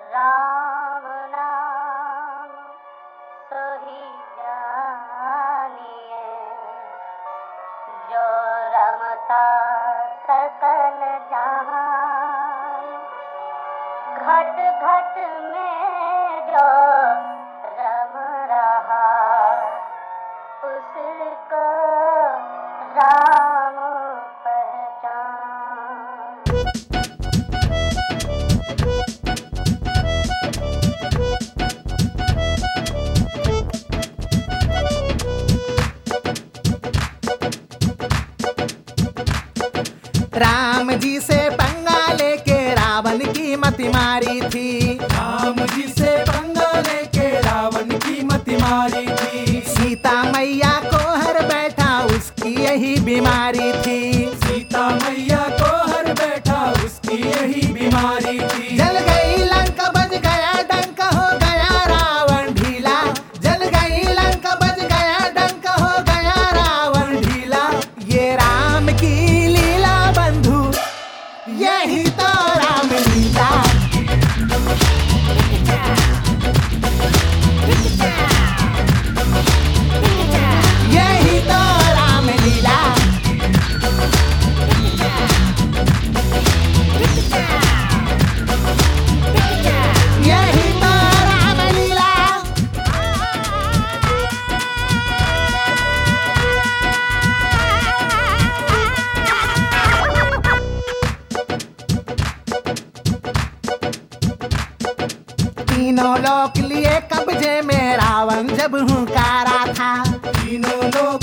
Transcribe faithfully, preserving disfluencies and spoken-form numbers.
राम नाम सोही जानिए, जो रमता सकल जहान। घट घट में जो रम रहा, उसको राम पहचान। राम जी से पंगा लेके रावण की मति मारी थी। राम जी से पंगा लेके रावण की मति मारी थी। सीता मैया को हर बैठा उसकी यही बीमारी थी। सीता मैया को हर बैठा उसकी यही बीमारी थी। जल गई लंका बज गया डंक हो गया रावण ढीला। जल गई लंका बज गया डंक हो गया रावण ढीला। ये राम की लीला बंधु, यही तो राम लीला। यही तो राम लीला। यही तो राम लीला। तीनों लोक लिए कब्जे में रावण जब हुंकारा था। तीनों लोक